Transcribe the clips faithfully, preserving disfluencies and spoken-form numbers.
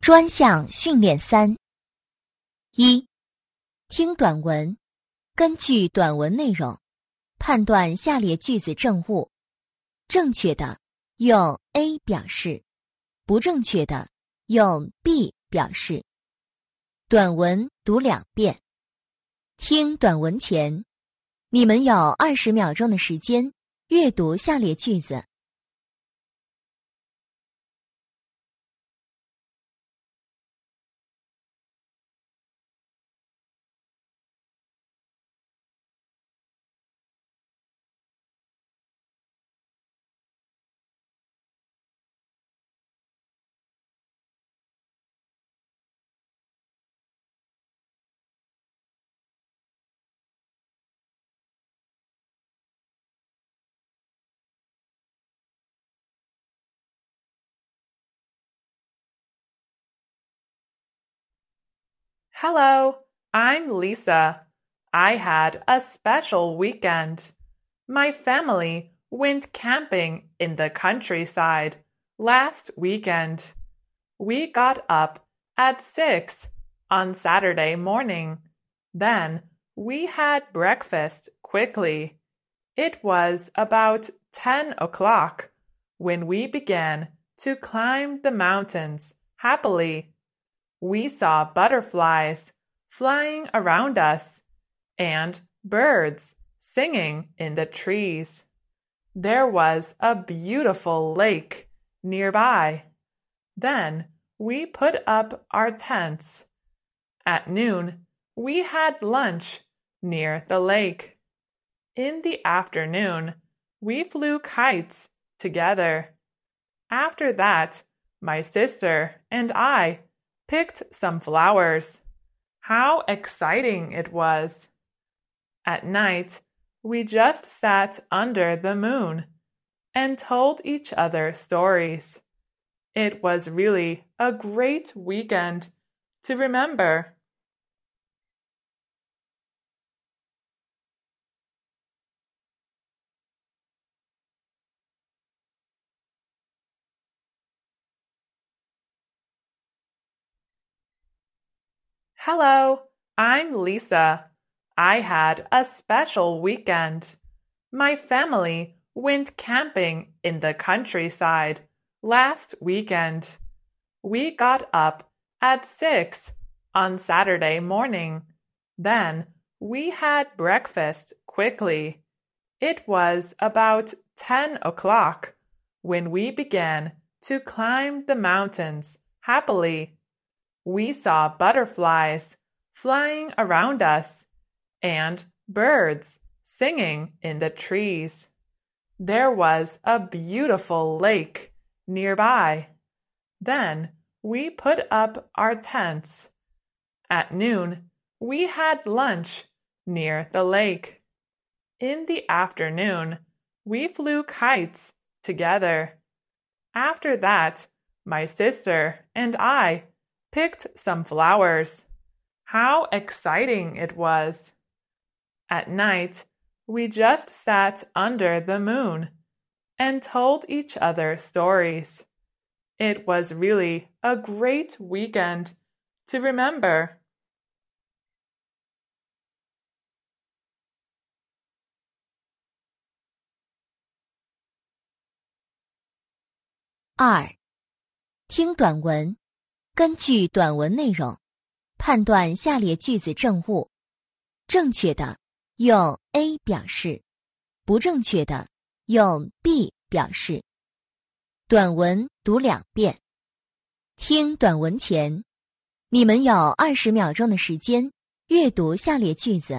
专项训练三：一、听短文，根据短文内容，判断下列句子正误。正确的用 A 表示，不正确的用 B 表示。短文读两遍。听短文前，你们有二十秒钟的时间阅读下列句子。 Hello, I'm Lisa. I had a special weekend. My family went camping in the countryside last weekend. We got up at six on Saturday morning. Then we had breakfast quickly. It was about ten o'clock when we began to climb the mountains happily. We saw butterflies flying around us and birds singing in the trees. There was a beautiful lake nearby. Then we put up our tents. At noon, we had lunch near the lake. In the afternoon, we flew kites together. After that, my sister and I picked some flowers. How exciting it was! At night, we just sat under the moon and told each other stories. It was really a great weekend to remember. 'Hello, I'm Lisa. I had a special weekend. My family went camping in the countryside last weekend. We got up at six on Saturday morning. Then we had breakfast quickly. It was about ten o'clock when we began to climb the mountains happily. We saw butterflies flying around us and birds singing in the trees. There was a beautiful lake nearby. Then we put up our tents. At noon, we had lunch near the lake. In the afternoon, we flew kites together. After that, my sister and I picked some flowers. How exciting it was! At night, we just sat under the moon and told each other stories. It was really a great weekend to remember. 二、听短文，根据短文内容，判断下列句子正误。正确的用 A 表示，不正确的用 B 表示。短文读两遍。听短文前，你们有二十秒钟的时间阅读下列句子。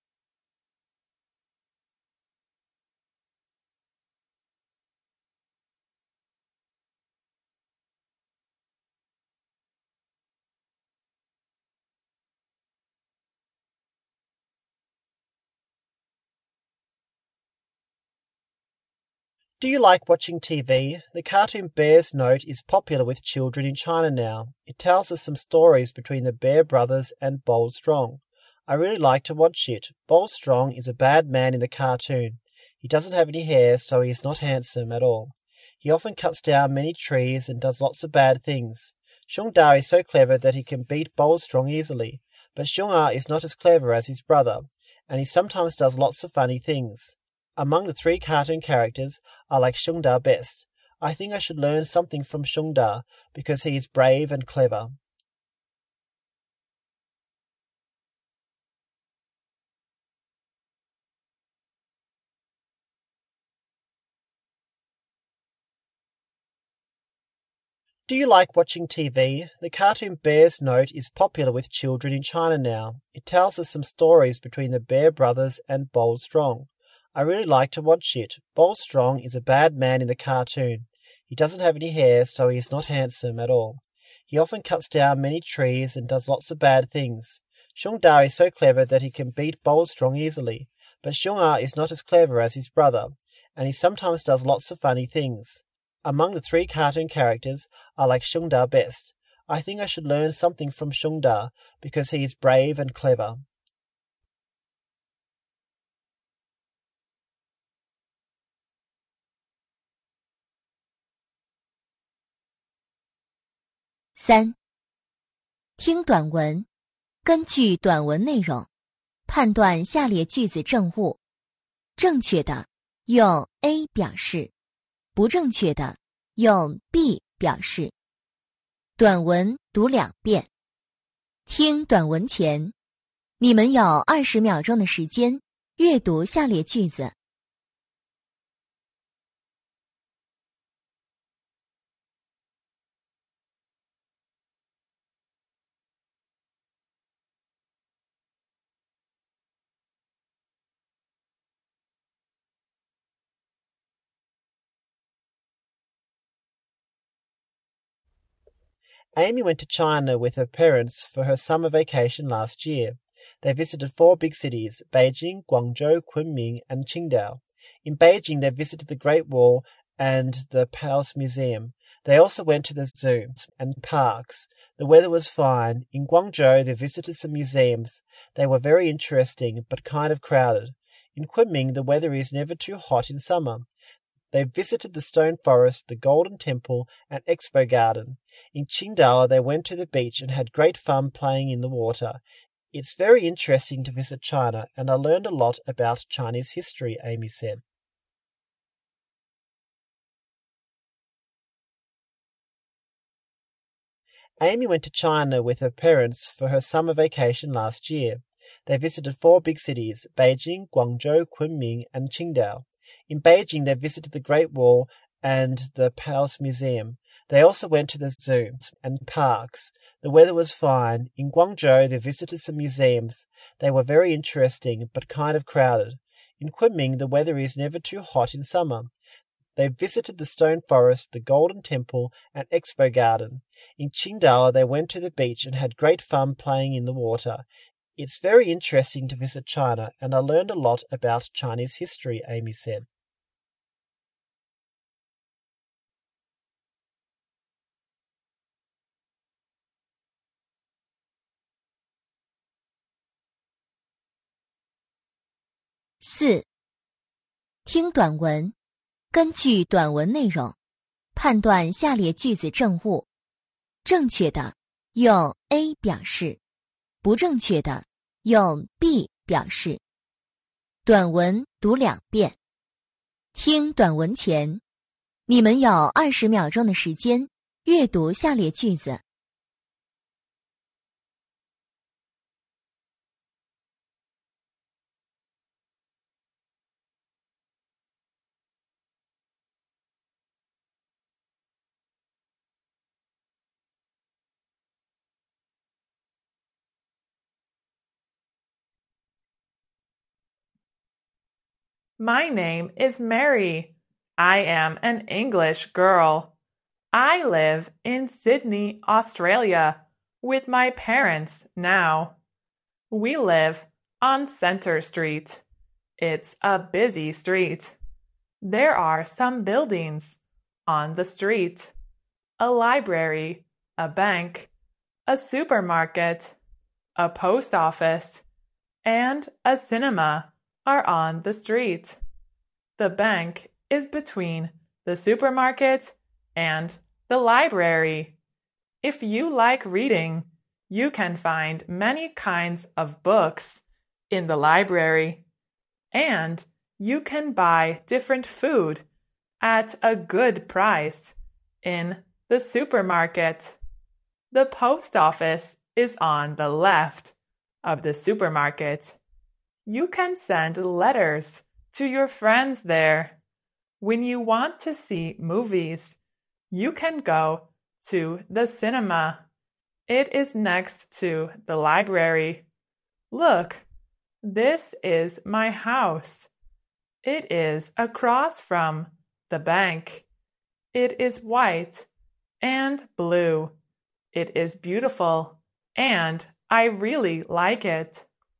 Do you like watching T V? The cartoon Bear's Note is popular with children in China now. It tells us some stories between the Bear brothers and Bold Strong. I really like to watch it. Bold Strong is a bad man in the cartoon. He doesn't have any hair, so he is not handsome at all. He often cuts down many trees and does lots of bad things. Xiong Da is so clever that he can beat Bold Strong easily, but Xiong Er is not as clever as his brother, and he sometimes does lots of funny things. Among the three cartoon characters, I like Xiong Da best. I think I should learn something from Xiong Da because he is brave and clever. Do you like watching T V? The cartoon Bear's Note is popular with children in China now. It tells us some stories between the Bear brothers and Bold Strong. I really like to watch it. Bold Strong is a bad man in the cartoon. He doesn't have any hair, so he is not handsome at all. He often cuts down many trees and does lots of bad things. Xiong Da is so clever that he can beat Bold Strong easily, but Xiong Er is not as clever as his brother, and he sometimes does lots of funny things. Among the three cartoon characters, I like Xiong Da best. I think I should learn something from Xiong Da because he is brave and clever. 三、听短文，根据短文内容，判断下列句子正误。正确的用 A 表示，不正确的用 B 表示。短文读两遍。听短文前，你们有二十秒钟的时间阅读下列句子。 Amy went to China with her parents for her summer vacation last year. They visited four big cities, Beijing, Guangzhou, Kunming, and Qingdao. In Beijing, they visited the Great Wall and the Palace Museum. They also went to the zoo and parks. The weather was fine. In Guangzhou, they visited some museums. They were very interesting, but kind of crowded. In Kunming, the weather is never too hot in summer. They visited the Stone Forest, the Golden Temple, and Expo Garden. In Qingdao, they went to the beach and had great fun playing in the water. It's very interesting to visit China, and I learned a lot about Chinese history, Amy said. Amy went to China with her parents for her summer vacation last year. They visited four big cities, Beijing, Guangzhou, Kunming, and Qingdao. In Beijing, they visited the Great Wall and the Palace Museum. They also went to the zoo and parks. The weather was fine. In Guangzhou, they visited some museums. They were very interesting, but kind of crowded. In Kunming, the weather is never too hot in summer. They visited the Stone Forest, the Golden Temple, and Expo Garden. In Qingdao, they went to the beach and had great fun playing in the water. It's very interesting to visit China, and I learned a lot about Chinese history, Amy said. 四、听短文，根据短文内容，判断下列句子正误。正确的用 A 表示，不正确的用 B 表示。短文读两遍。听短文前，你们有二十秒钟的时间阅读下列句子。 My name is Mary. I am an English girl. I live in Sydney, Australia, with my parents now. We live on Centre Street. It's a busy street. There are some buildings on the street. A library, a bank, a supermarket, a post office, and a cinema are on the street. The bank is between the supermarket and the library. If you like reading, you can find many kinds of books in the library, and you can buy different food at a good price in the supermarket. The post office is on the left of the supermarket. You can send letters to your friends there. When you want to see movies, you can go to the cinema. It is next to the library. Look, this is my house. It is across from the bank. It is white and blue. It is beautiful, and I really like it.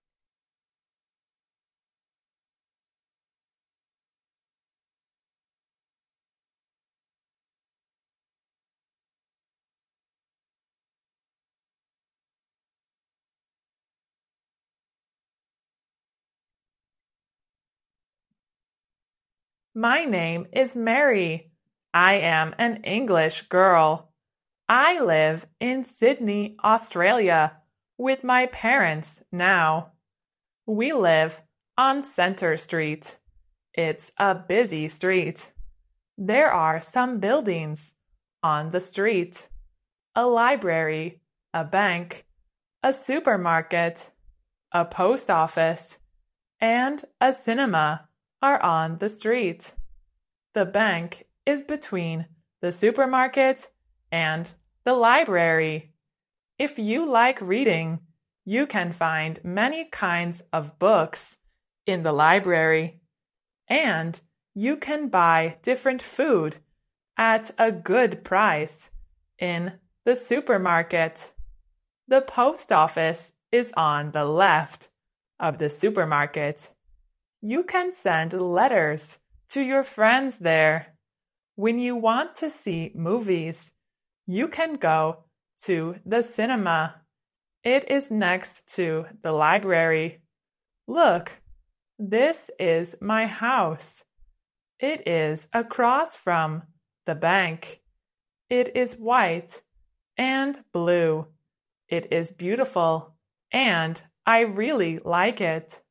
My name is Mary. I am an English girl. I live in Sydney, Australia, with my parents now. We live on Centre Street. It's a busy street. There are some buildings on the street. A library, a bank, a supermarket, a post office, and a cinema are on the street. The bank is between the supermarket and the library. If you like reading, you can find many kinds of books in the library, and you can buy different food at a good price in the supermarket. The post office is on the left of the supermarket. You can send letters to your friends there. When you want to see movies, you can go to the cinema. It is next to the library. Look, this is my house. It is across from the bank. It is white and blue. It is beautiful, and I really like it.